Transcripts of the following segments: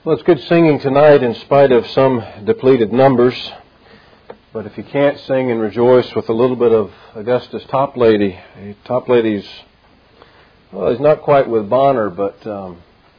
Well, it's good singing tonight in spite of some depleted numbers. But if you can't sing and rejoice with a little bit of Augustus Toplady, Toplady's, well, he's not quite with Bonner, but there's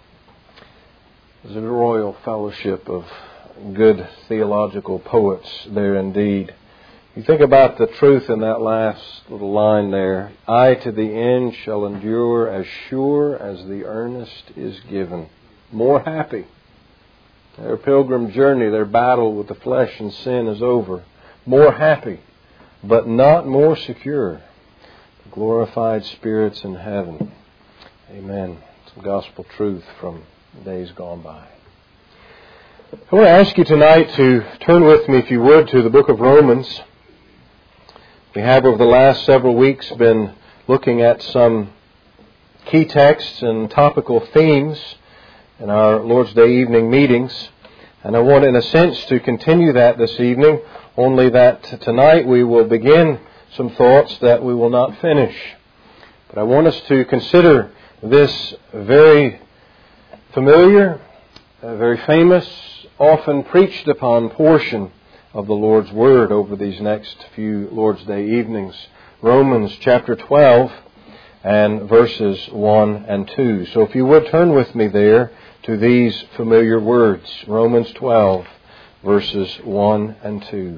a royal fellowship of good theological poets there indeed. You think about the truth in that last little line there. I to the end shall endure as sure as the earnest is given. More happy. Their pilgrim journey, their battle with the flesh and sin is over. More happy, but not more secure. Glorified spirits in heaven. Amen. Some gospel truth from days gone by. I want to ask you tonight to turn with me, if you would, to the book of Romans. We have over the last several weeks been looking at some key texts and topical themes in our Lord's Day evening meetings. And I want, in a sense, to continue that this evening, only that tonight we will begin some thoughts that we will not finish. But I want us to consider this very familiar, very famous, often preached upon portion of the Lord's Word over these next few Lord's Day evenings. Romans chapter 12 and verses 1 and 2. So if you would turn with me there to these familiar words. Romans 12 verses 1 and 2.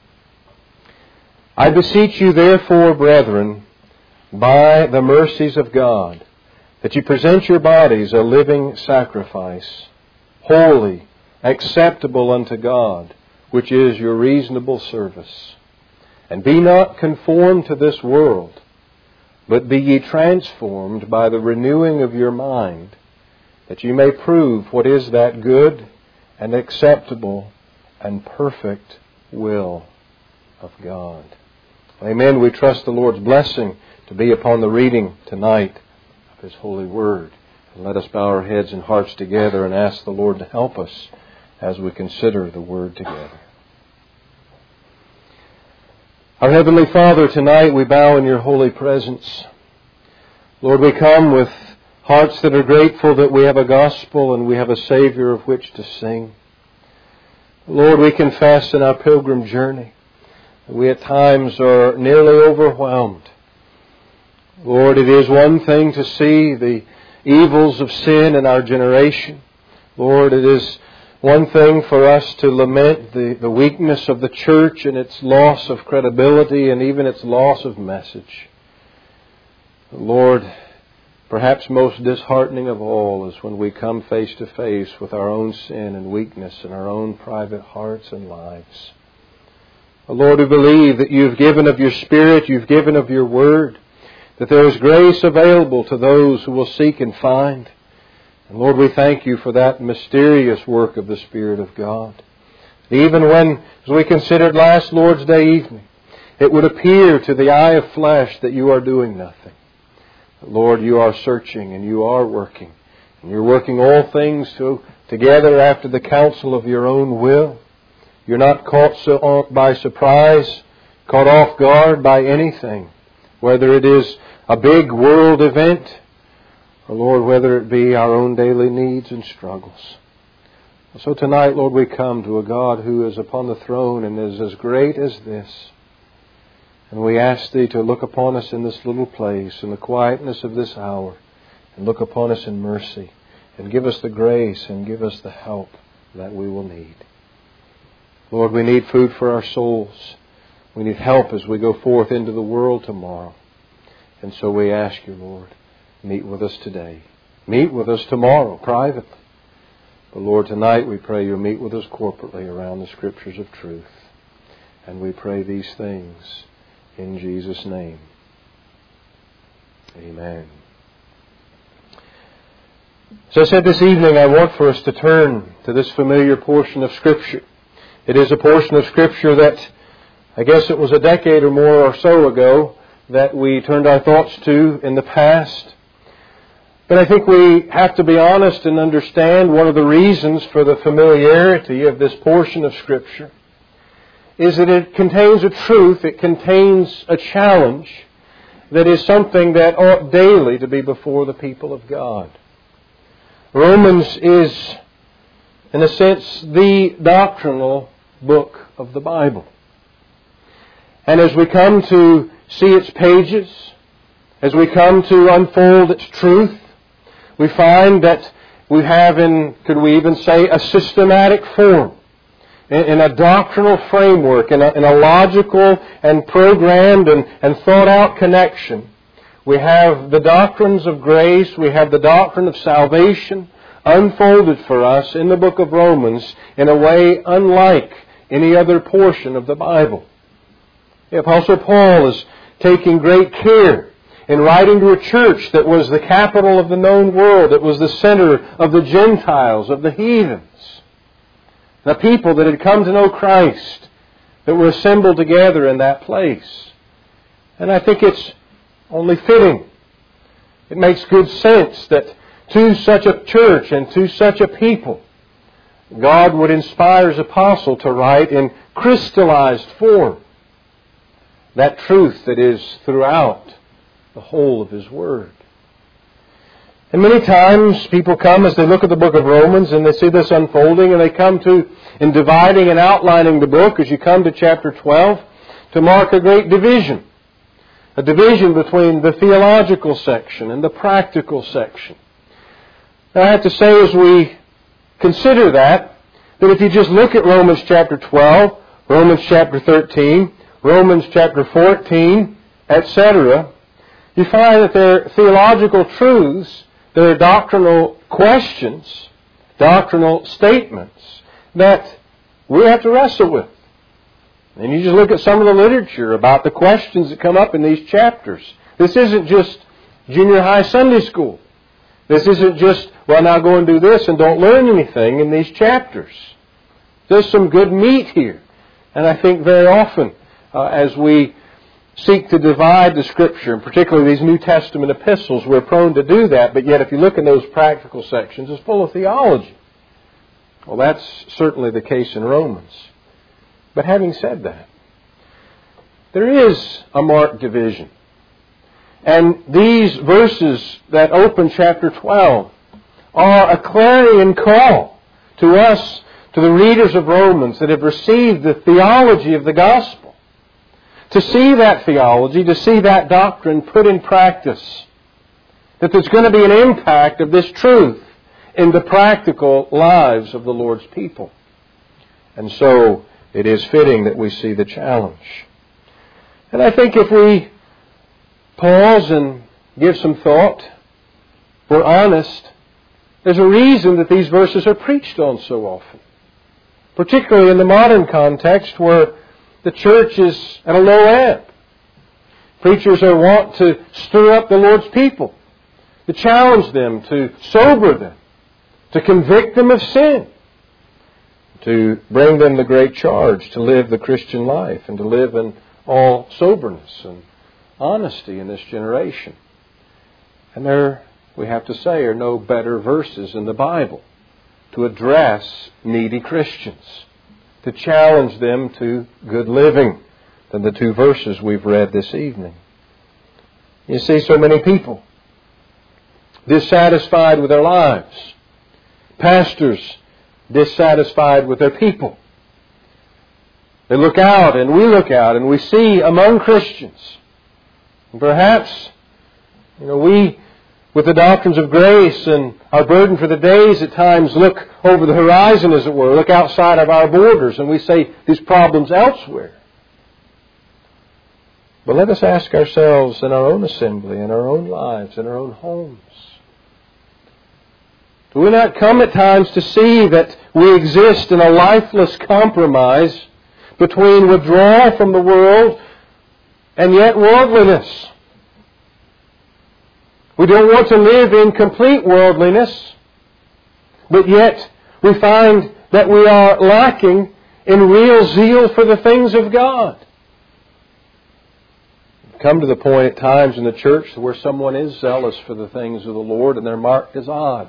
I beseech you therefore, brethren, by the mercies of God, that you present your bodies a living sacrifice, holy, acceptable unto God, which is your reasonable service. And be not conformed to this world, but be ye transformed by the renewing of your mind, that you may prove what is that good and acceptable and perfect will of God. Amen. We trust the Lord's blessing to be upon the reading tonight of His holy Word. And let us bow our heads and hearts together and ask the Lord to help us as we consider the Word together. Our Heavenly Father, tonight we bow in your holy presence. Lord, we come with hearts that are grateful that we have a gospel and we have a Savior of which to sing. Lord, we confess in our pilgrim journey that we at times are nearly overwhelmed. Lord, it is one thing to see the evils of sin in our generation. Lord, it is one thing for us to lament the weakness of the church and its loss of credibility and even its loss of message. Lord, perhaps most disheartening of all is when we come face to face with our own sin and weakness in our own private hearts and lives. Lord, we believe that you've given of your Spirit, you've given of your Word, that there is grace available to those who will seek and find. And Lord, we thank you for that mysterious work of the Spirit of God. Even when, as we considered last Lord's Day evening, it would appear to the eye of flesh that you are doing nothing. Lord, you are searching and you are working. And you're working all things together after the counsel of your own will. You're not caught by surprise, caught off guard by anything. Whether it is a big world event, or Lord, whether it be our own daily needs and struggles. So tonight, Lord, we come to a God who is upon the throne and is as great as this. And we ask Thee to look upon us in this little place, in the quietness of this hour, and look upon us in mercy, and give us the grace and give us the help that we will need. Lord, we need food for our souls. We need help as we go forth into the world tomorrow. And so we ask you, Lord, meet with us today. Meet with us tomorrow, privately. But Lord, tonight we pray you'll meet with us corporately around the Scriptures of truth. And we pray these things in Jesus' name. Amen. So I said this evening I want for us to turn to this familiar portion of Scripture. It is a portion of Scripture that I guess it was a decade or more or so ago that we turned our thoughts to in the past. But I think we have to be honest and understand one of the reasons for the familiarity of this portion of Scripture is that it contains a truth, it contains a challenge that is something that ought daily to be before the people of God. Romans is in a sense, the doctrinal book of the Bible. And as we come to see its pages, as we come to unfold its truth, we find that we have could we even say, a systematic form, in a doctrinal framework, in a logical and programmed and thought out connection. We have the doctrines of grace, we have the doctrine of salvation unfolded for us in the book of Romans in a way unlike any other portion of the Bible. The Apostle Paul is taking great care in writing to a church that was the capital of the known world, that was the center of the Gentiles, of the heathens, the people that had come to know Christ, that were assembled together in that place. And I think it's only fitting. It makes good sense that to such a church and to such a people, God would inspire His apostle to write in crystallized form that truth that is throughout the whole of His Word. And many times people come as they look at the book of Romans and they see this unfolding, and they come to, in dividing and outlining the book, as you come to chapter 12, to mark a great division. A division between the theological section and the practical section. Now I have to say, as we consider that if you just look at Romans chapter 12, Romans chapter 13, Romans chapter 14, etc., you find that there are theological truths, there are doctrinal questions, doctrinal statements that we have to wrestle with. And you just look at some of the literature about the questions that come up in these chapters. This isn't just junior high Sunday school. This isn't just, well, now go and do this and don't learn anything in these chapters. There's some good meat here. And I think very often as we seek to divide the Scripture, and particularly these New Testament epistles, we're prone to do that. But yet if you look in those practical sections, it's full of theology. Well, that's certainly the case in Romans. But having said that, there is a marked division. And these verses that open chapter 12 are a clarion call to us, to the readers of Romans that have received the theology of the gospel, to see that theology, to see that doctrine put in practice. That there's going to be an impact of this truth in the practical lives of the Lord's people. And so it is fitting that we see the challenge. And I think if we pause and give some thought, if we're honest, there's a reason that these verses are preached on so often. Particularly in the modern context where the church is at a low ebb. Preachers are wont to stir up the Lord's people, to challenge them, to sober them, to convict them of sin, to bring them the great charge to live the Christian life and to live in all soberness and honesty in this generation. And there, we have to say, are no better verses in the Bible to address needy Christians, to challenge them to good living than the two verses we've read this evening. You see so many people dissatisfied with their lives, pastors dissatisfied with their people. They look out and we look out and we see among Christians, and perhaps, we, with the doctrines of grace and our burden for the days, at times look over the horizon, as it were, look outside of our borders, and we say these problems elsewhere. But let us ask ourselves in our own assembly, in our own lives, in our own homes, do we not come at times to see that we exist in a lifeless compromise between withdrawal from the world and yet worldliness? We don't want to live in complete worldliness, but yet we find that we are lacking in real zeal for the things of God. Come to the point at times in the church where someone is zealous for the things of the Lord and they're marked as odd.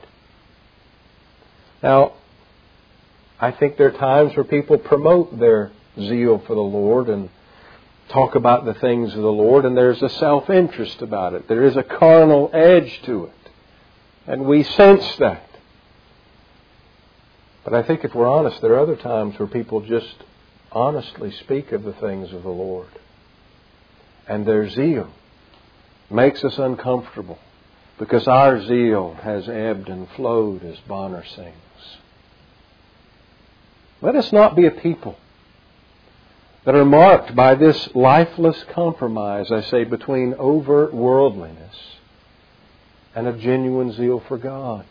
Now, I think there are times where people promote their zeal for the Lord and talk about the things of the Lord, and there's a self-interest about it. There is a carnal edge to it. And we sense that. But I think if we're honest, there are other times where people just honestly speak of the things of the Lord. And their zeal makes us uncomfortable because our zeal has ebbed and flowed, as Bonner sings. Let us not be a people that are marked by this lifeless compromise, I say, between overt worldliness and a genuine zeal for God.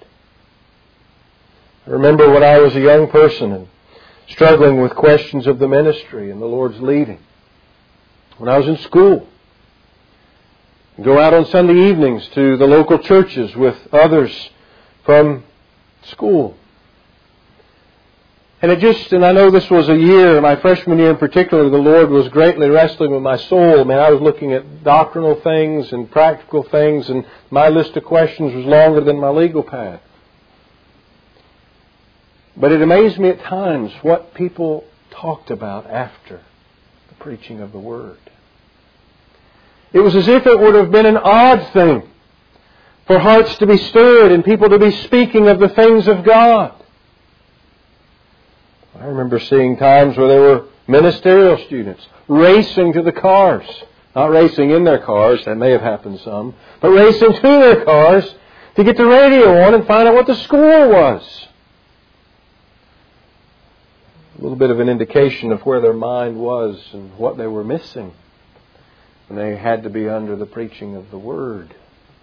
I remember when I was a young person and struggling with questions of the ministry and the Lord's leading. When I was in school, I'd go out on Sunday evenings to the local churches with others from school. And I know this was a year, my freshman year in particular, the Lord was greatly wrestling with my soul. I was looking at doctrinal things and practical things, and my list of questions was longer than my legal pad. But it amazed me at times what people talked about after the preaching of the Word. It was as if it would have been an odd thing for hearts to be stirred and people to be speaking of the things of God. I remember seeing times where there were ministerial students racing to the cars. Not racing in their cars, that may have happened some, but racing to their cars to get the radio on and find out what the score was. A little bit of an indication of where their mind was and what they were missing. And they had to be under the preaching of the Word.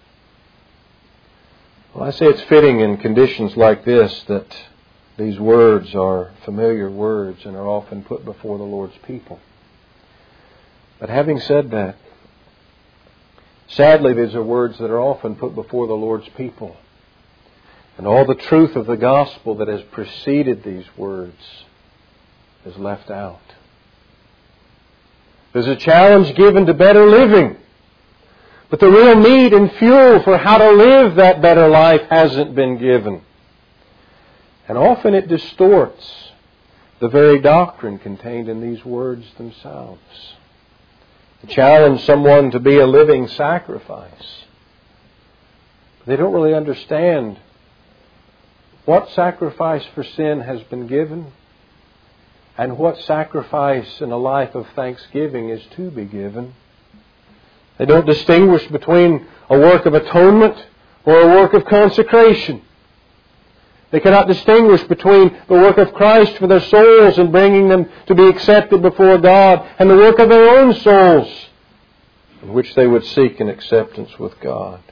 Well, I say it's fitting in conditions like this that these words are familiar words and are often put before the Lord's people. But having said that, sadly these are words that are often put before the Lord's people. And all the truth of the gospel that has preceded these words is left out. There's a challenge given to better living. But the real meat and fuel for how to live that better life hasn't been given. And often it distorts the very doctrine contained in these words themselves. To challenge someone to be a living sacrifice. They don't really understand what sacrifice for sin has been given and what sacrifice in a life of thanksgiving is to be given. They don't distinguish between a work of atonement or a work of consecration. They cannot distinguish between the work of Christ for their souls and bringing them to be accepted before God and the work of their own souls in which they would seek an acceptance with God.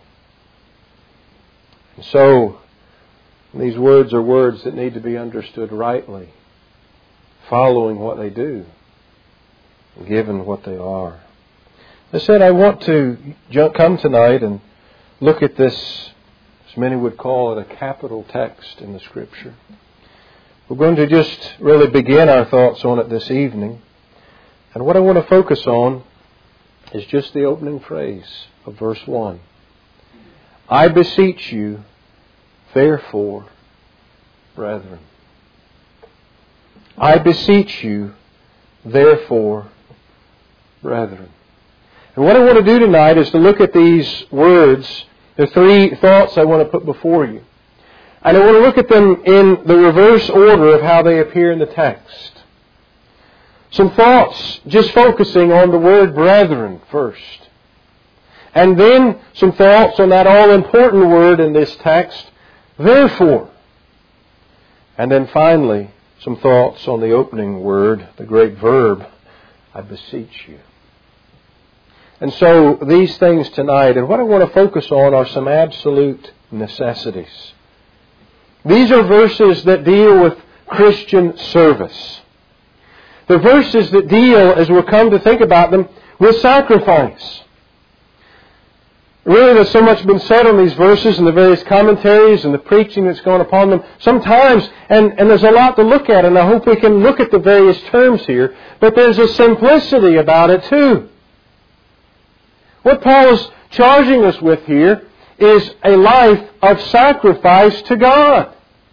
And so, these words are words that need to be understood rightly, following what they do, given what they are. I said I want to come tonight and look at this, as many would call it, a capital text in the Scripture. We're going to just really begin our thoughts on it this evening. And what I want to focus on is just the opening phrase of verse 1. I beseech you, therefore, brethren. I beseech you, therefore, brethren. And what I want to do tonight is to look at these words. There are three thoughts I want to put before you. And I want to look at them in the reverse order of how they appear in the text. Some thoughts just focusing on the word brethren first. And then some thoughts on that all-important word in this text, therefore. And then finally, some thoughts on the opening word, the great verb, I beseech you. And so these things tonight, and what I want to focus on are some absolute necessities. These are verses that deal with Christian service. They're verses that deal, as we'll come to think about them, with sacrifice. Really, there's so much been said on these verses and the various commentaries and the preaching that's gone upon them. Sometimes, and there's a lot to look at, and I hope we can look at the various terms here, but there's a simplicity about it too. What Paul is charging us with here is a life of sacrifice to God.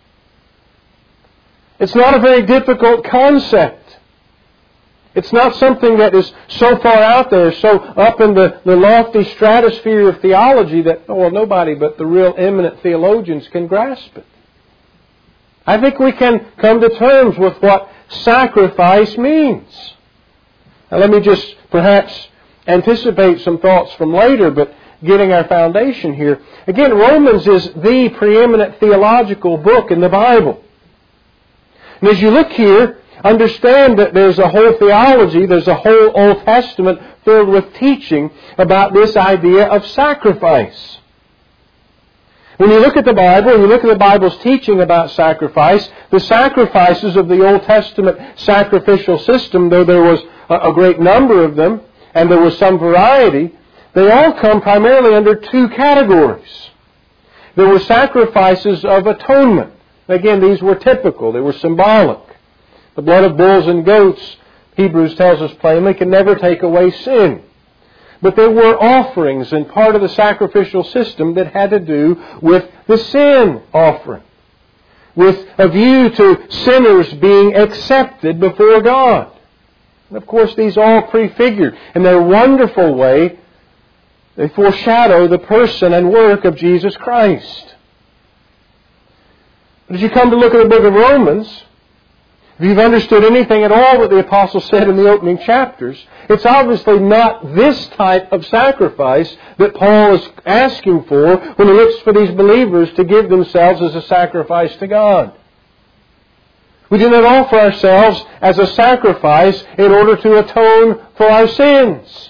It's not a very difficult concept. It's not something that is so far out there, so up in the lofty stratosphere of theology that nobody but the real eminent theologians can grasp it. I think we can come to terms with what sacrifice means. Now let me just perhaps anticipate some thoughts from later, but getting our foundation here. Again, Romans is the preeminent theological book in the Bible. And as you look here, understand that there's a whole theology, there's a whole Old Testament filled with teaching about this idea of sacrifice. When you look at the Bible, and you look at the Bible's teaching about sacrifice, the sacrifices of the Old Testament sacrificial system, though there was a great number of them, and there was some variety, they all come primarily under two categories. There were sacrifices of atonement. Again, these were typical. They were symbolic. The blood of bulls and goats, Hebrews tells us plainly, can never take away sin. But there were offerings and part of the sacrificial system that had to do with the sin offering, with a view to sinners being accepted before God. And of course, these all prefigured in their wonderful way. They foreshadow the person and work of Jesus Christ. But as you come to look at the book of Romans, if you've understood anything at all that the Apostle said in the opening chapters, it's obviously not this type of sacrifice that Paul is asking for when he looks for these believers to give themselves as a sacrifice to God. We do not offer ourselves as a sacrifice in order to atone for our sins.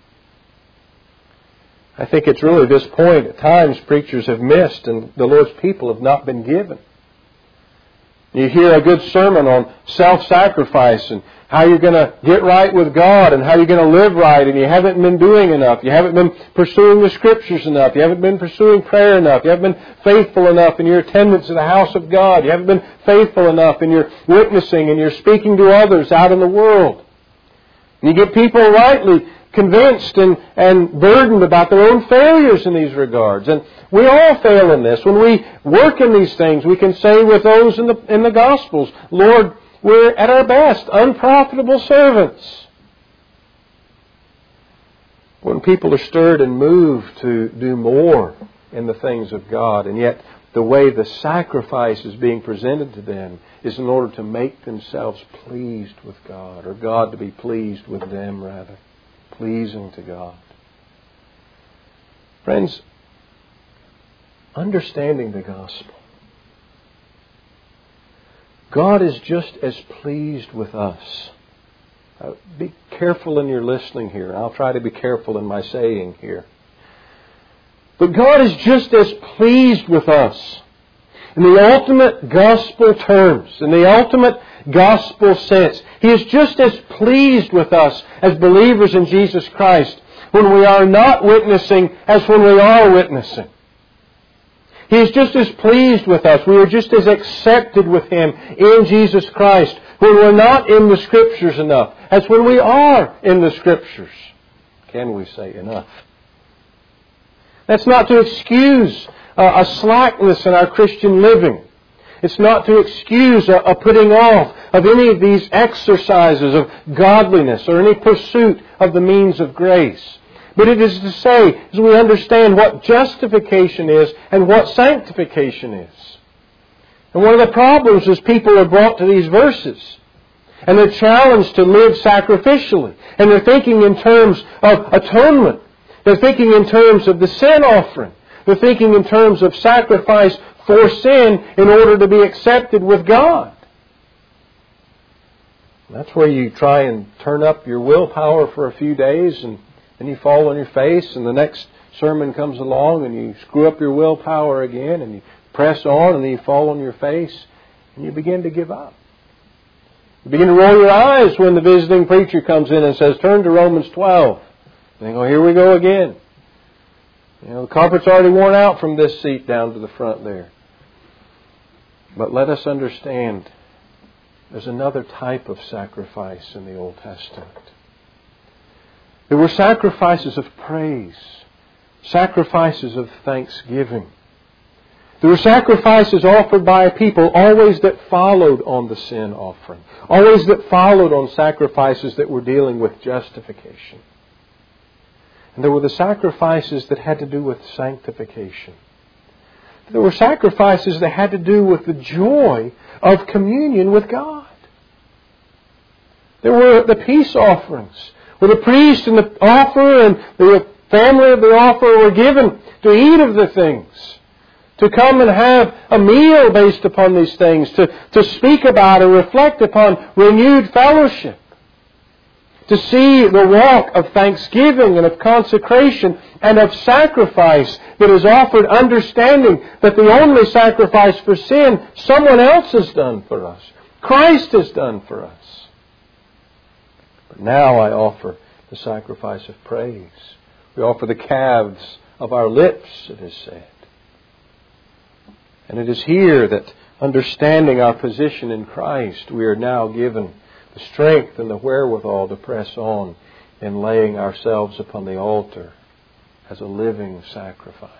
I think it's really this point at times preachers have missed and the Lord's people have not been given. You hear a good sermon on self-sacrifice and how you're going to get right with God and how you're going to live right, and you haven't been doing enough. You haven't been pursuing the Scriptures enough. You haven't been pursuing prayer enough. You haven't been faithful enough in your attendance in the house of God. You haven't been faithful enough in your witnessing and your speaking to others out in the world. And you get people rightly convinced and burdened about their own failures in these regards. And we all fail in this. When we work in these things, we can say with those in the Gospels, Lord, we're at our best, unprofitable servants. When people are stirred and moved to do more in the things of God, and yet the way the sacrifice is being presented to them is in order to make themselves pleased with God, or God to be pleased with them, rather. Pleasing to God. Friends, understanding the gospel, God is just as pleased with us. Be careful in your listening here. I'll try to be careful in my saying here. But God is just as pleased with us in the ultimate gospel terms, in the ultimate gospel sense. He is just as pleased with us as believers in Jesus Christ when we are not witnessing as when we are witnessing. He is just as pleased with us. We are just as accepted with Him in Jesus Christ when we're not in the Scriptures enough as when we are in the Scriptures. Can we say enough? That's not to excuse a slackness in our Christian living. It's not to excuse a putting off of any of these exercises of godliness or any pursuit of the means of grace. But it is to say, as we understand what justification is and what sanctification is. And one of the problems is people are brought to these verses and they're challenged to live sacrificially. And they're thinking in terms of atonement. They're thinking in terms of the sin offering. They're thinking in terms of sacrifice for sin in order to be accepted with God. That's where you try and turn up your willpower for a few days and then you fall on your face and the next sermon comes along and you screw up your willpower again and you press on and then you fall on your face and you begin to give up. You begin to roll your eyes when the visiting preacher comes in and says, turn to Romans 12. And they go, here we go again. You know, the carpet's already worn out from this seat down to the front there. But let us understand there's another type of sacrifice in the Old Testament. There were sacrifices of praise, sacrifices of thanksgiving. There were sacrifices offered by a people always that followed on the sin offering, always that followed on sacrifices that were dealing with justification. And there were the sacrifices that had to do with sanctification. There were sacrifices that had to do with the joy of communion with God. There were the peace offerings, where the priest and the offerer and the family of the offerer were given to eat of the things, to come and have a meal based upon these things, to speak about or reflect upon renewed fellowship, to see the walk of thanksgiving and of consecration and of sacrifice that is offered, understanding that the only sacrifice for sin someone else has done for us. Christ has done for us. But now I offer the sacrifice of praise. We offer the calves of our lips, it is said. And it is here that, understanding our position in Christ, we are now given the strength and the wherewithal to press on in laying ourselves upon the altar as a living sacrifice.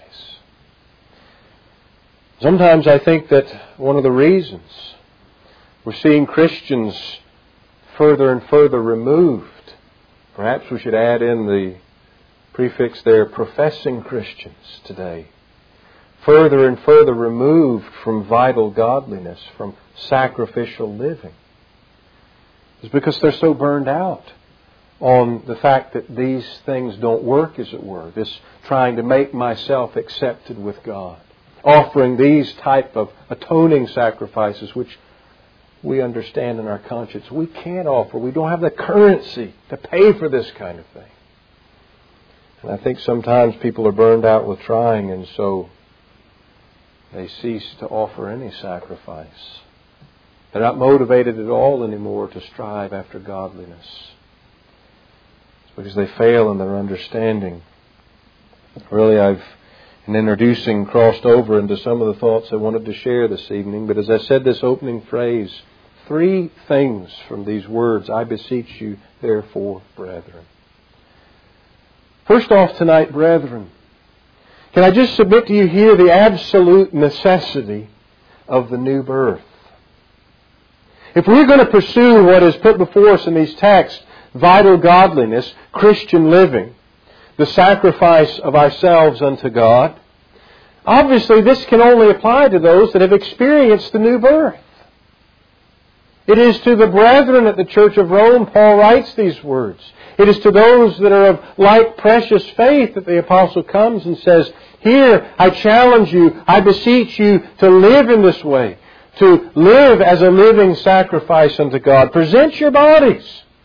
Sometimes I think that one of the reasons we're seeing Christians further and further removed, perhaps we should add in the prefix there, professing Christians today, further and further removed from vital godliness, from sacrificial living, is because they're so burned out on the fact that these things don't work, as it were. This trying to make myself accepted with God. Offering these type of atoning sacrifices, which we understand in our conscience we can't offer. We don't have the currency to pay for this kind of thing. And I think sometimes people are burned out with trying, and so they cease to offer any sacrifice. They're not motivated at all anymore to strive after godliness. It's because they fail in their understanding. Really, I've, in introducing, crossed over into some of the thoughts I wanted to share this evening. But as I said this opening phrase, 3 things from these words, I beseech you, therefore, brethren. First off tonight, brethren, can I just submit to you here the absolute necessity of the new birth? If we're going to pursue what is put before us in these texts, vital godliness, Christian living, the sacrifice of ourselves unto God, obviously this can only apply to those that have experienced the new birth. It is to the brethren at the Church of Rome Paul writes these words. It is to those that are of like precious faith that the Apostle comes and says, here I challenge you, I beseech you to live in this way, to live as a living sacrifice unto God. Present your bodies.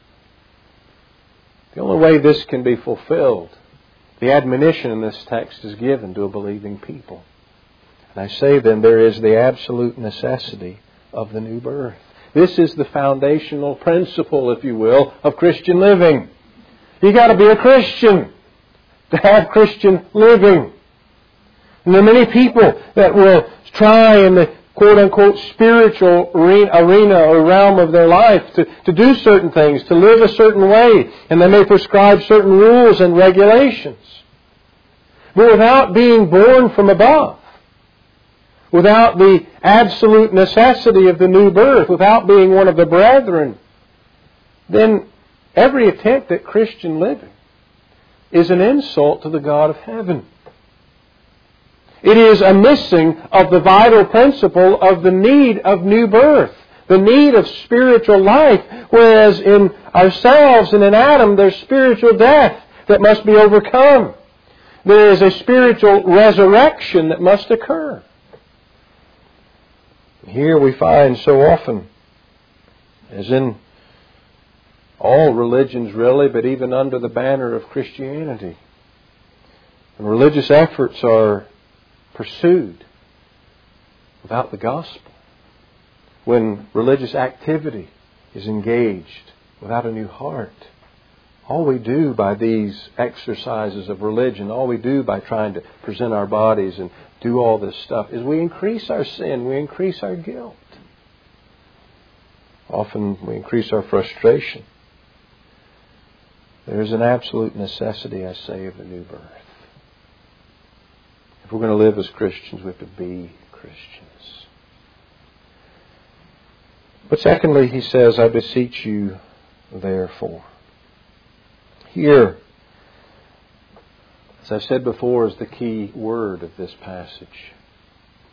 The only way this can be fulfilled, the admonition in this text is given to a believing people. And I say then, there is the absolute necessity of the new birth. This is the foundational principle, if you will, of Christian living. You've got to be a Christian to have Christian living. And there are many people that will try in the quote-unquote spiritual arena or realm of their life to do certain things, to live a certain way. And they may prescribe certain rules and regulations. But without being born from above, without the absolute necessity of the new birth, without being one of the brethren, then every attempt at Christian living is an insult to the God of heaven. It is a missing of the vital principle of the need of new birth, the need of spiritual life, whereas in ourselves and in Adam there's spiritual death that must be overcome. There is a spiritual resurrection that must occur. Here we find so often, as in all religions really, but even under the banner of Christianity, when religious efforts are pursued without the gospel, when religious activity is engaged without a new heart, all we do by these exercises of religion, all we do by trying to present our bodies and do all this stuff, is we increase our sin, we increase our guilt. Often we increase our frustration. There is an absolute necessity, I say, of the new birth. If we're going to live as Christians, we have to be Christians. But secondly, he says, I beseech you, therefore. Here, as I've said before, is the key word of this passage.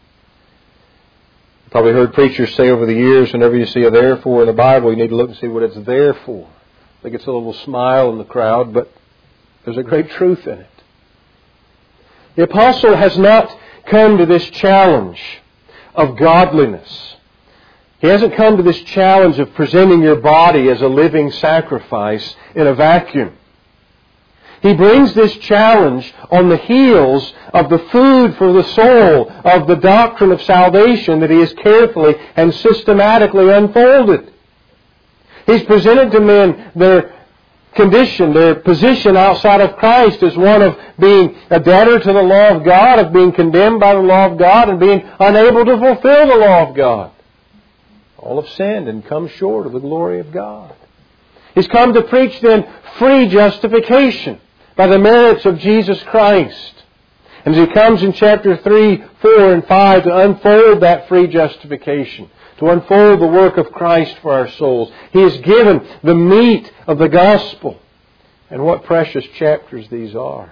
Probably heard preachers say over the years, whenever you see a therefore in the Bible, you need to look and see what it's there for. I think it's a little smile in the crowd, but there's a great truth in it. The apostle has not come to this challenge of godliness. He hasn't come to this challenge of presenting your body as a living sacrifice in a vacuum. He brings this challenge on the heels of the food for the soul of the doctrine of salvation that he has carefully and systematically unfolded. He's presented to men their condition, their position outside of Christ as one of being a debtor to the law of God, of being condemned by the law of God, and being unable to fulfill the law of God. All have sinned and come short of the glory of God. He's come to preach then free justification by the merits of Jesus Christ. And as he comes in chapter 3, 4, and 5 to unfold that free justification, to unfold the work of Christ for our souls, he has given the meat of the gospel. And what precious chapters these are.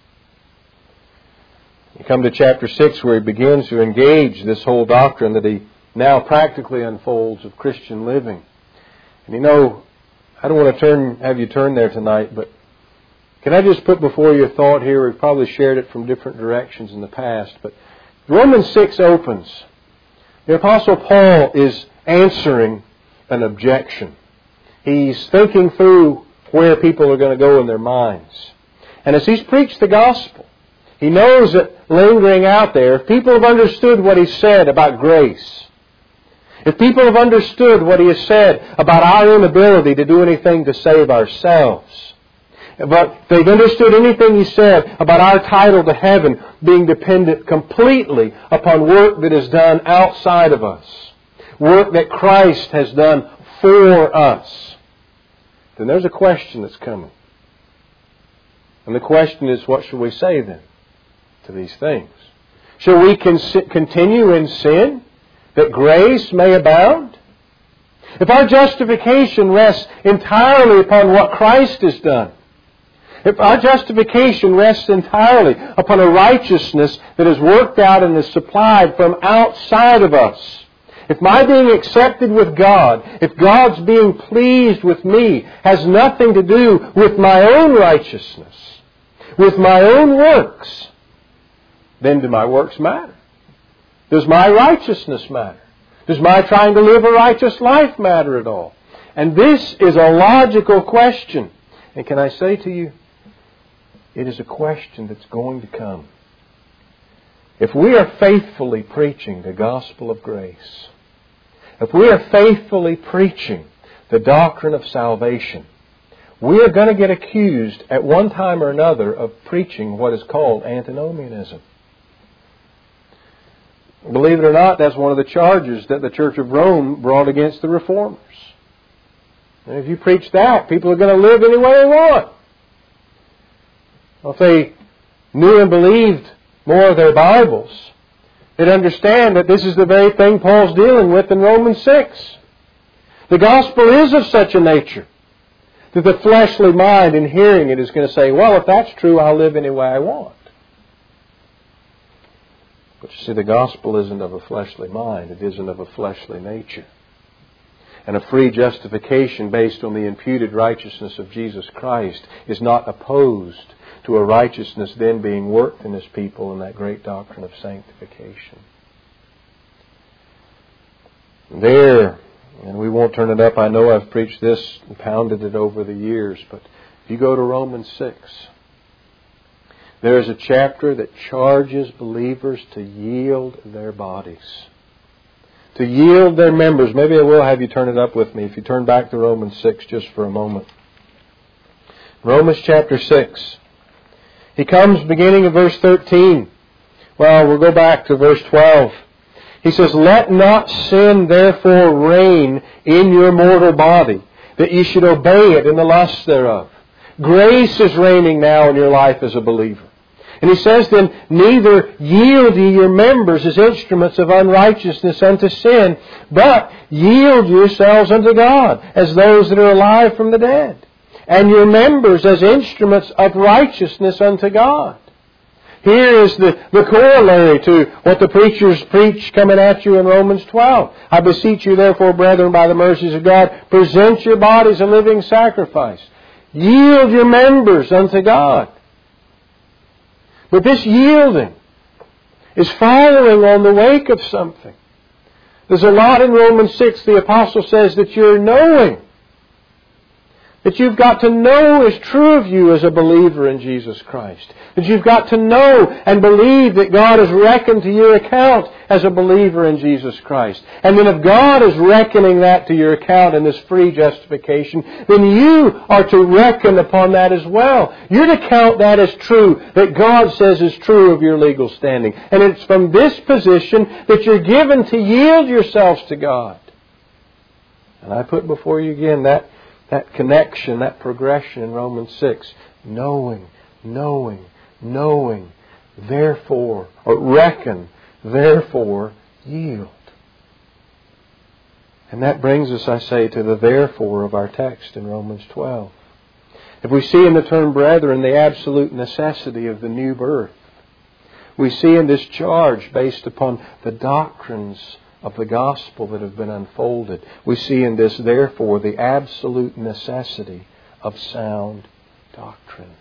You come to chapter 6 where he begins to engage this whole doctrine that he now practically unfolds of Christian living. And you know, I don't want to have you turn there tonight, but can I just put before you a thought here? We've probably shared it from different directions in the past, but Romans 6 opens. The Apostle Paul is answering an objection. He's thinking through where people are going to go in their minds. And as he's preached the gospel, he knows that lingering out there, if people have understood what he said about grace, if people have understood what he has said about our inability to do anything to save ourselves, but they've understood anything he said about our title to heaven being dependent completely upon work that is done outside of us, work that Christ has done for us, then there's a question that's coming. And the question is, what shall we say then to these things? Shall we continue in sin that grace may abound? If our justification rests entirely upon what Christ has done, if our justification rests entirely upon a righteousness that is worked out and is supplied from outside of us, if my being accepted with God, if God's being pleased with me has nothing to do with my own righteousness, with my own works, then do my works matter? Does my righteousness matter? Does my trying to live a righteous life matter at all? And this is a logical question. And can I say to you, it is a question that's going to come. If we are faithfully preaching the gospel of grace, if we are faithfully preaching the doctrine of salvation, we are going to get accused at one time or another of preaching what is called antinomianism. Believe it or not, that's one of the charges that the Church of Rome brought against the Reformers. And if you preach that, people are going to live any way they want. Well, if they knew and believed more of their Bibles, they'd understand that this is the very thing Paul's dealing with in Romans 6. The gospel is of such a nature that the fleshly mind in hearing it is going to say, well, if that's true, I'll live any way I want. But you see, the gospel isn't of a fleshly mind. It isn't of a fleshly nature. And a free justification based on the imputed righteousness of Jesus Christ is not opposed to a righteousness then being worked in His people in that great doctrine of sanctification. There, and we won't turn it up, I know I've preached this and pounded it over the years, but if you go to Romans 6, there is a chapter that charges believers to yield their bodies, to yield their members. Maybe I will have you turn it up with me if you turn back to Romans 6 just for a moment. Romans chapter 6. He comes beginning of verse 13. Well, we'll go back to verse 12. He says, let not sin therefore reign in your mortal body, that ye should obey it in the lusts thereof. Grace is reigning now in your life as a believer. And he says then, neither yield ye your members as instruments of unrighteousness unto sin, but yield yourselves unto God as those that are alive from the dead, and your members as instruments of righteousness unto God. Here is the corollary to what the preachers preach coming at you in Romans 12. I beseech you therefore, brethren, by the mercies of God, present your bodies a living sacrifice. Yield your members unto God. But this yielding is following on the wake of something. There's a lot in Romans 6. The apostle says that you're knowing. That you've got to know is true of you as a believer in Jesus Christ. That you've got to know and believe that God has reckoned to your account as a believer in Jesus Christ. And then if God is reckoning that to your account in this free justification, then you are to reckon upon that as well. You're to count that as true, that God says is true of your legal standing. And it's from this position that you're given to yield yourselves to God. And I put before you again that connection, that progression in Romans 6. Knowing, therefore, or reckon, therefore, yield. And that brings us, I say, to the therefore of our text in Romans 12. If we see in the term brethren the absolute necessity of the new birth, we see in this charge based upon the doctrines of the gospel that have been unfolded. We see in this, therefore, the absolute necessity of sound doctrine.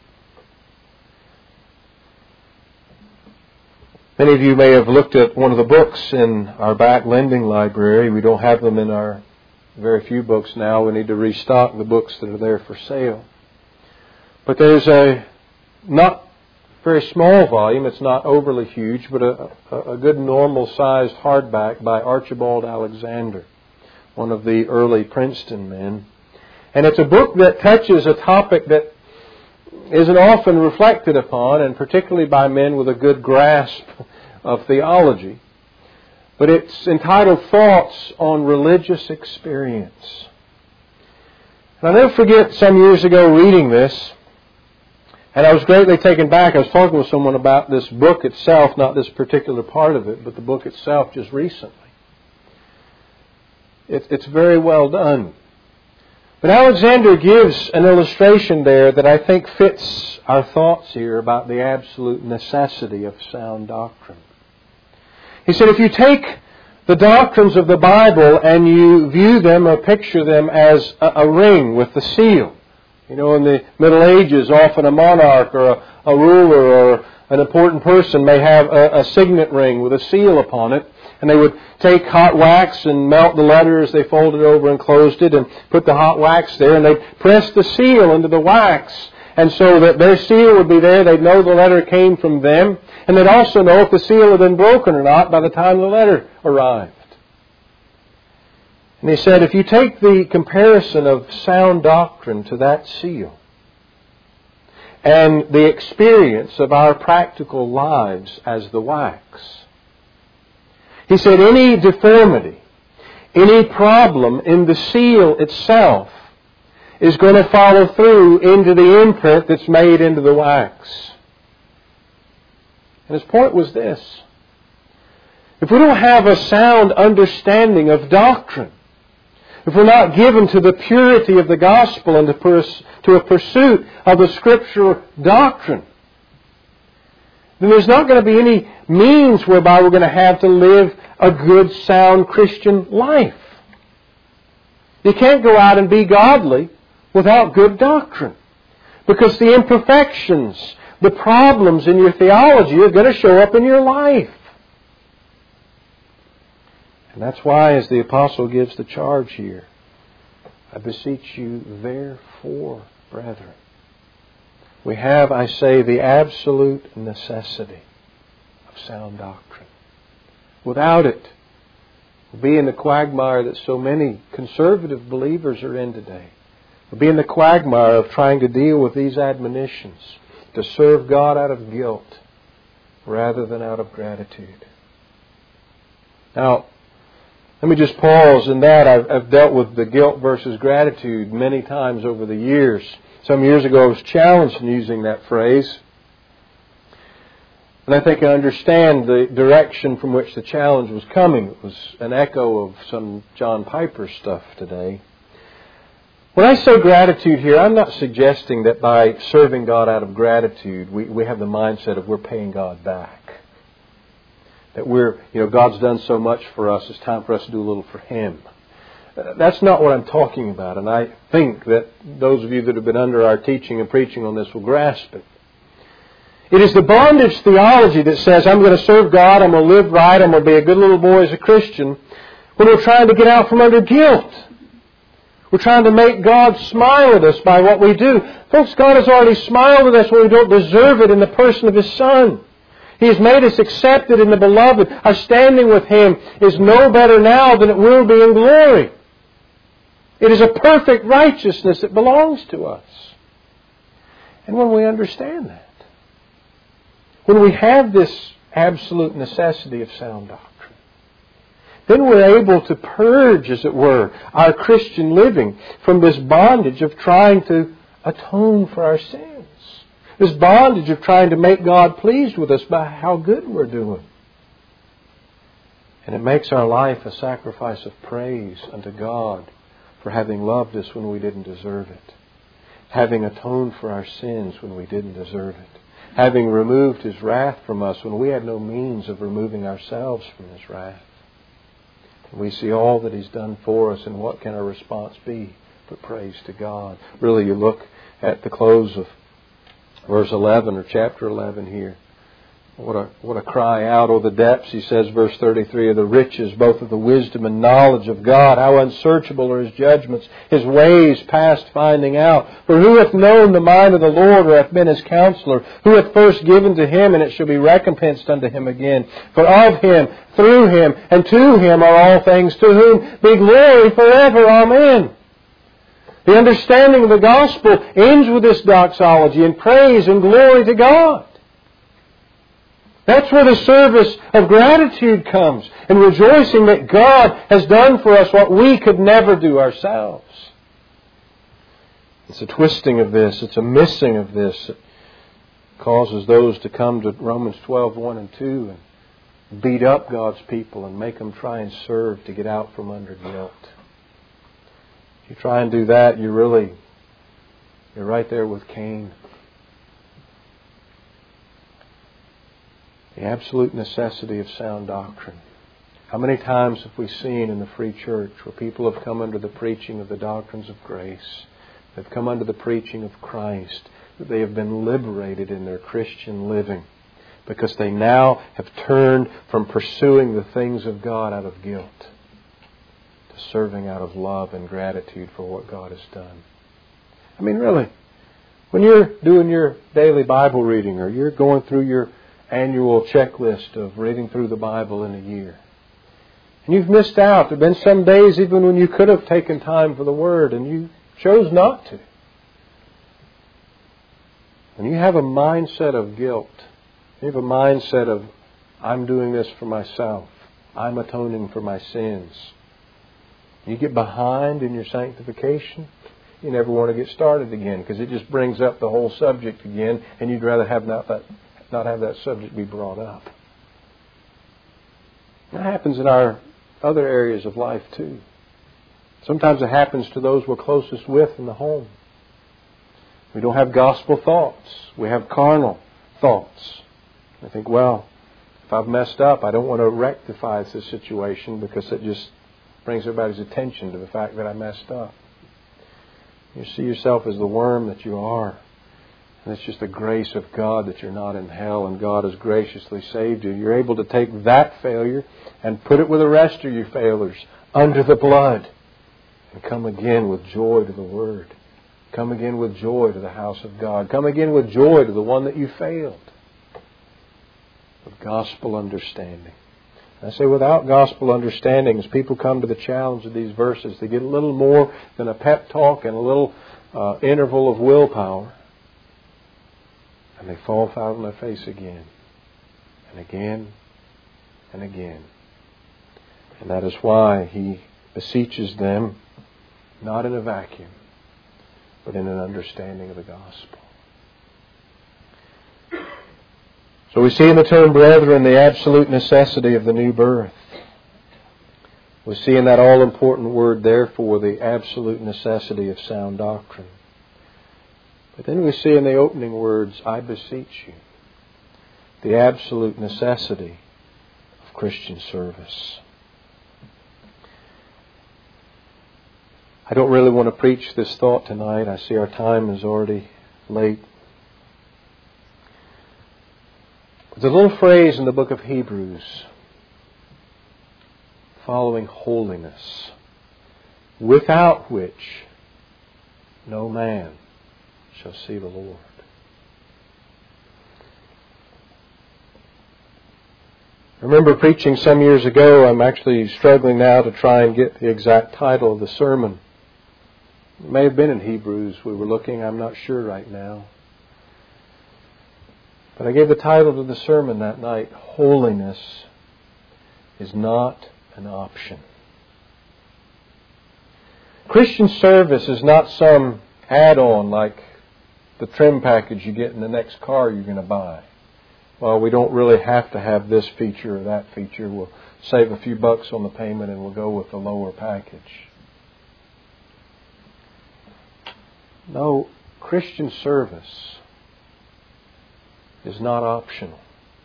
Many of you may have looked at one of the books in our back lending library. We don't have them in our very few books now. We need to restock the books that are there for sale. But there's a not very small volume. It's not overly huge, but a good normal-sized hardback by Archibald Alexander, one of the early Princeton men. And it's a book that touches a topic that isn't often reflected upon, and particularly by men with a good grasp of theology. But it's entitled Thoughts on Religious Experience. And I'll never forget some years ago reading this, and I was greatly taken back. I was talking with someone about this book itself, not this particular part of it, but the book itself just recently. It's very well done. But Alexander gives an illustration there that I think fits our thoughts here about the absolute necessity of sound doctrine. He said, if you take the doctrines of the Bible and you view them or picture them as a ring with the seal. You know, in the Middle Ages, often a monarch or a ruler or an important person may have a signet ring with a seal upon it. And they would take hot wax and melt the letter as they folded it over and closed it and put the hot wax there. And they'd press the seal into the wax. And so that their seal would be there. They'd know the letter came from them. And they'd also know if the seal had been broken or not by the time the letter arrived. And he said, if you take the comparison of sound doctrine to that seal and the experience of our practical lives as the wax, he said any deformity, any problem in the seal itself is going to follow through into the imprint that's made into the wax. And his point was this. If we don't have a sound understanding of doctrine, if we're not given to the purity of the gospel and to a pursuit of the scriptural doctrine, then there's not going to be any means whereby we're going to have to live a good, sound Christian life. You can't go out and be godly without good doctrine. Because the imperfections, the problems in your theology are going to show up in your life. And that's why, as the apostle gives the charge here, I beseech you, therefore, brethren. We have, I say, the absolute necessity of sound doctrine. Without it, we'll be in the quagmire that so many conservative believers are in today. We'll be in the quagmire of trying to deal with these admonitions to serve God out of guilt rather than out of gratitude. Now, let me just pause in that. I've dealt with the guilt versus gratitude many times over the years. Some years ago I was challenged in using that phrase. And I think I understand the direction from which the challenge was coming. It was an echo of some John Piper stuff today. When I say gratitude here, I'm not suggesting that by serving God out of gratitude, we have the mindset of we're paying God back. That God's done so much for us, it's time for us to do a little for Him. That's not what I'm talking about, and I think that those of you that have been under our teaching and preaching on this will grasp it. It is the bondage theology that says, I'm going to serve God, I'm going to live right, I'm going to be a good little boy as a Christian, when we're trying to get out from under guilt. We're trying to make God smile at us by what we do. Folks, God has already smiled at us when we don't deserve it in the person of His Son. He has made us accepted in the Beloved. Our standing with Him is no better now than it will be in glory. It is a perfect righteousness that belongs to us. And when we understand that, when we have this absolute necessity of sound doctrine, then we're able to purge, as it were, our Christian living from this bondage of trying to atone for our sins. This bondage of trying to make God pleased with us by how good we're doing. And it makes our life a sacrifice of praise unto God for having loved us when we didn't deserve it. Having atoned for our sins when we didn't deserve it. Having removed His wrath from us when we had no means of removing ourselves from His wrath. And we see all that He's done for us, and what can our response be but praise to God? Really, you look at the close of verse 11 or chapter 11 here. What a cry out, O the depths, he says, verse 33, of the riches, both of the wisdom and knowledge of God. How unsearchable are His judgments, His ways past finding out. For who hath known the mind of the Lord, or hath been His counselor? Who hath first given to Him, and it shall be recompensed unto Him again? For of Him, through Him, and to Him are all things, to whom be glory forever. Amen. The understanding of the gospel ends with this doxology in praise and glory to God. That's where the service of gratitude comes, and rejoicing that God has done for us what we could never do ourselves. It's a twisting of this, it's a missing of this that causes those to come to Romans 12:1 and 2 and beat up God's people and make them try and serve to get out from under guilt. If you try and do that, you're right there with Cain. The absolute necessity of sound doctrine. How many times have we seen in the free church where people have come under the preaching of the doctrines of grace, they've come under the preaching of Christ, that they have been liberated in their Christian living because they now have turned from pursuing the things of God out of guilt to serving out of love and gratitude for what God has done. I mean, really, when you're doing your daily Bible reading or you're going through your annual checklist of reading through the Bible in a year, and you've missed out. There have been some days even when you could have taken time for the Word and you chose not to. When you have a mindset of guilt, you have a mindset of, I'm doing this for myself, I'm atoning for my sins, you get behind in your sanctification, you never want to get started again because it just brings up the whole subject again, and you'd rather not have that subject be brought up. That happens in our other areas of life too. Sometimes it happens to those we're closest with in the home. We don't have gospel thoughts. We have carnal thoughts. I think, well, if I've messed up, I don't want to rectify this situation because it just brings everybody's attention to the fact that I messed up. You see yourself as the worm that you are. And it's just the grace of God that you're not in hell, and God has graciously saved you. You're able to take that failure and put it with the rest of your failures under the blood and come again with joy to the Word. Come again with joy to the house of God. Come again with joy to the one that you failed. With gospel understanding. I say without gospel understanding, as people come to the challenge of these verses, they get a little more than a pep talk and a little interval of willpower. And they fall flat on their face again, and again, and again. And that is why he beseeches them, not in a vacuum, but in an understanding of the gospel. So we see in the term brethren the absolute necessity of the new birth. We see in that all-important word, therefore, the absolute necessity of sound doctrine. But then we see in the opening words, I beseech you, the absolute necessity of Christian service. I don't really want to preach this thought tonight. I see our time is already late. There's a little phrase in the book of Hebrews following holiness, without which no man shall see the Lord. I remember preaching some years ago. I'm actually struggling now to try and get the exact title of the sermon. It may have been in Hebrews we were looking. I'm not sure right now. But I gave the title to the sermon that night, Holiness is Not an Option. Christian service is not some add-on like the trim package you get in the next car you're going to buy. Well, we don't really have to have this feature or that feature. We'll save a few bucks on the payment and we'll go with the lower package. No, Christian service is not optional.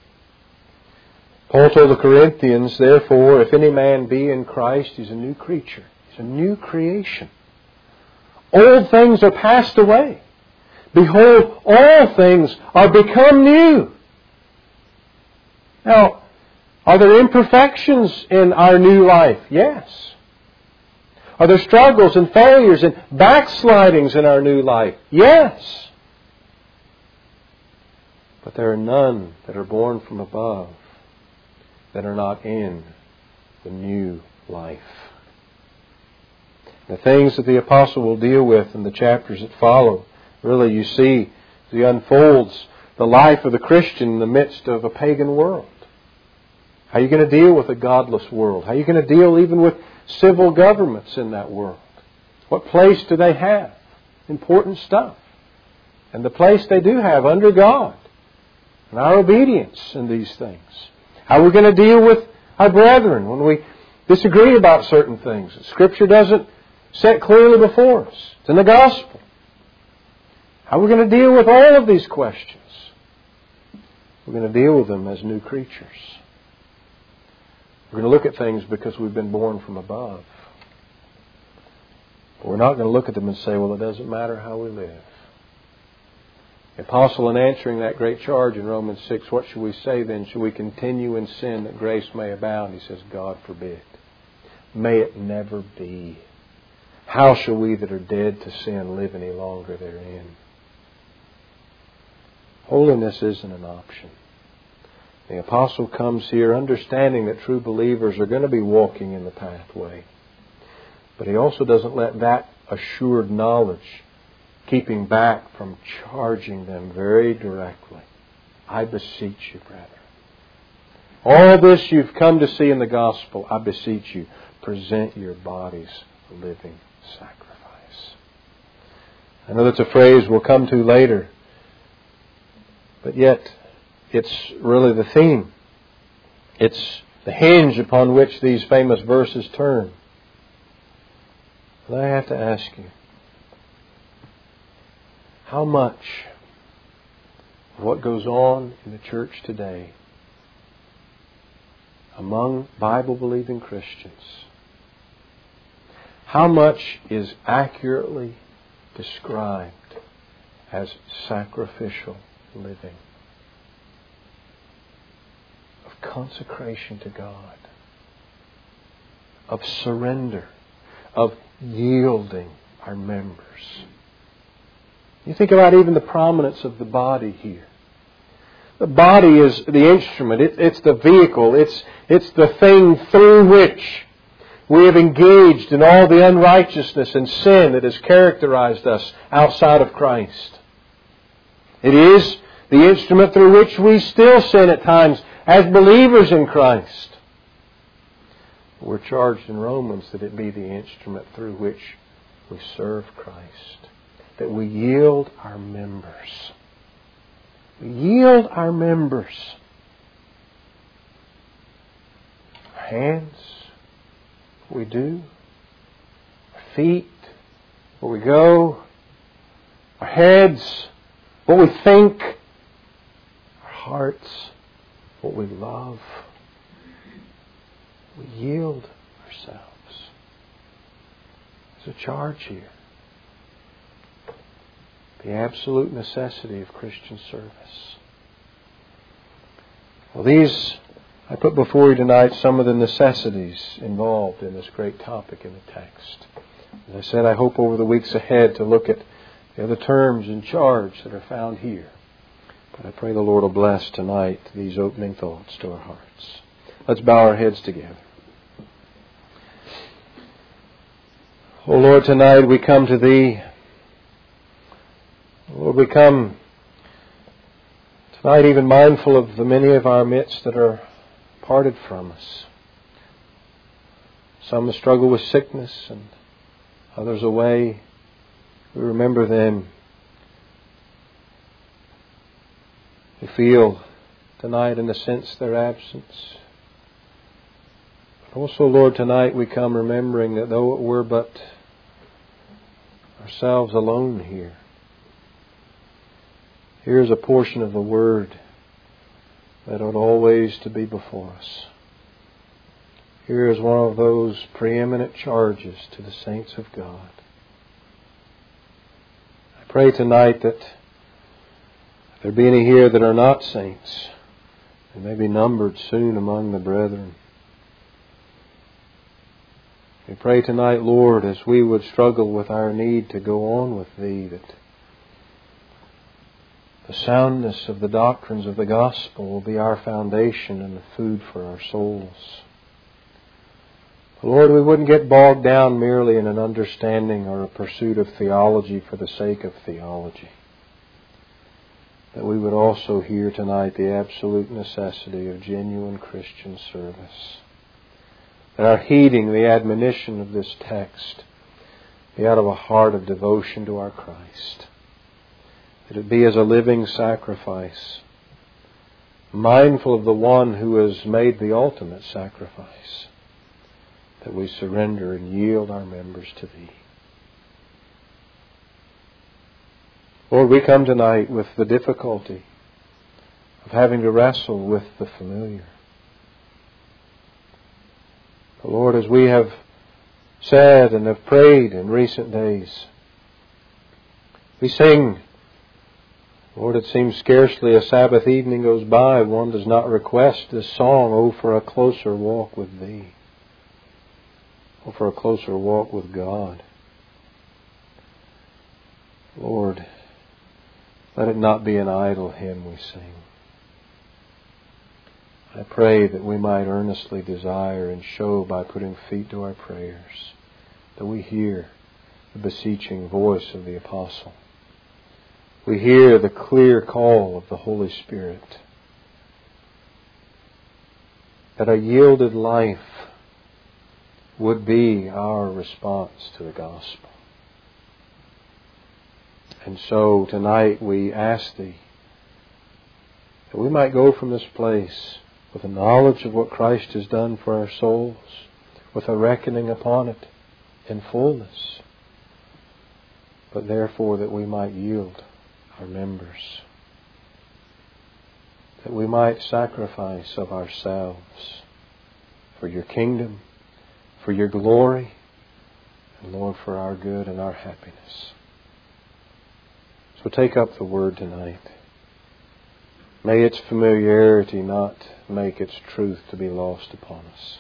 Paul told the Corinthians, therefore, if any man be in Christ, he's a new creature. He's a new creation. Old things are passed away. Behold, all things are become new. Now, are there imperfections in our new life? Yes. Are there struggles and failures and backslidings in our new life? Yes. But there are none that are born from above that are not in the new life. The things that the apostle will deal with in the chapters that follow, really you see, he unfolds the life of the Christian in the midst of a pagan world. How are you going to deal with a godless world? How are you going to deal even with civil governments in that world? What place do they have? Important stuff. And the place they do have under God. And our obedience in these things. How are we going to deal with our brethren when we disagree about certain things? Scripture doesn't set clearly before us. It's in the gospel. How are we going to deal with all of these questions? We're going to deal with them as new creatures. We're going to look at things because we've been born from above. But we're not going to look at them and say, well, it doesn't matter how we live. The apostle, in answering that great charge in Romans 6, what should we say then? Should we continue in sin that grace may abound? He says, God forbid. May it never be. How shall we that are dead to sin live any longer therein? Holiness isn't an option. The apostle comes here understanding that true believers are going to be walking in the pathway. But he also doesn't let that assured knowledge keep him back from charging them very directly. I beseech you, brethren. All this you've come to see in the gospel, I beseech you, present your bodies a living sacrifice. I know that's a phrase we'll come to later. But yet, it's really the theme. It's the hinge upon which these famous verses turn. And I have to ask you, how much of what goes on in the church today among Bible-believing Christians, how much is accurately described as sacrificial living? Of consecration to God. Of surrender. Of yielding our members. You think about even the prominence of the body here. The body is the instrument. It's the vehicle. It's the thing through which we have engaged in all the unrighteousness and sin that has characterized us outside of Christ. It is the instrument through which we still sin at times as believers in Christ. We're charged in Romans that it be the instrument through which we serve Christ. That we yield our members. We yield our members. Our hands, what we do, our feet, where we go, our heads, what we think, our hearts, what we love. We yield ourselves. There's a charge here. The absolute necessity of Christian service. Well, these, I put before you tonight some of the necessities involved in this great topic in the text. As I said, I hope over the weeks ahead to look at the other terms in charge that are found here. But I pray the Lord will bless tonight these opening thoughts to our hearts. Let's bow our heads together. Oh Lord, tonight we come to Thee. Lord, we come tonight even mindful of the many of our midst that are parted from us. Some struggle with sickness and others away. We remember them. We feel tonight in a sense their absence. But also, Lord, tonight we come remembering that though it were but ourselves alone here, here's a portion of the Word that ought always to be before us. Here is one of those preeminent charges to the saints of God. I pray tonight that if there be any here that are not saints, they may be numbered soon among the brethren. We pray tonight, Lord, as we would struggle with our need to go on with Thee, that the soundness of the doctrines of the gospel will be our foundation and the food for our souls. Lord, we wouldn't get bogged down merely in an understanding or a pursuit of theology for the sake of theology. That we would also hear tonight the absolute necessity of genuine Christian service. That our heeding the admonition of this text be out of a heart of devotion to our Christ. That it be as a living sacrifice, mindful of the one who has made the ultimate sacrifice, that we surrender and yield our members to Thee. Lord, we come tonight with the difficulty of having to wrestle with the familiar. But Lord, as we have said and have prayed in recent days, we sing. Lord, it seems scarcely a Sabbath evening goes by one does not request this song, "Oh, for a closer walk with Thee." Oh, for a closer walk with God. Lord, let it not be an idle hymn we sing. I pray that we might earnestly desire and show by putting feet to our prayers that we hear the beseeching voice of the Apostle. We hear the clear call of the Holy Spirit. That a yielded life would be our response to the gospel. And so tonight we ask Thee that we might go from this place with a knowledge of what Christ has done for our souls, with a reckoning upon it in fullness, but therefore that we might yield our members, that we might sacrifice of ourselves for Your kingdom, for Your glory, and Lord, for our good and our happiness. So take up the Word tonight. May its familiarity not make its truth to be lost upon us.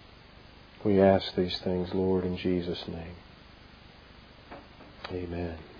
We ask these things, Lord, in Jesus' name. Amen.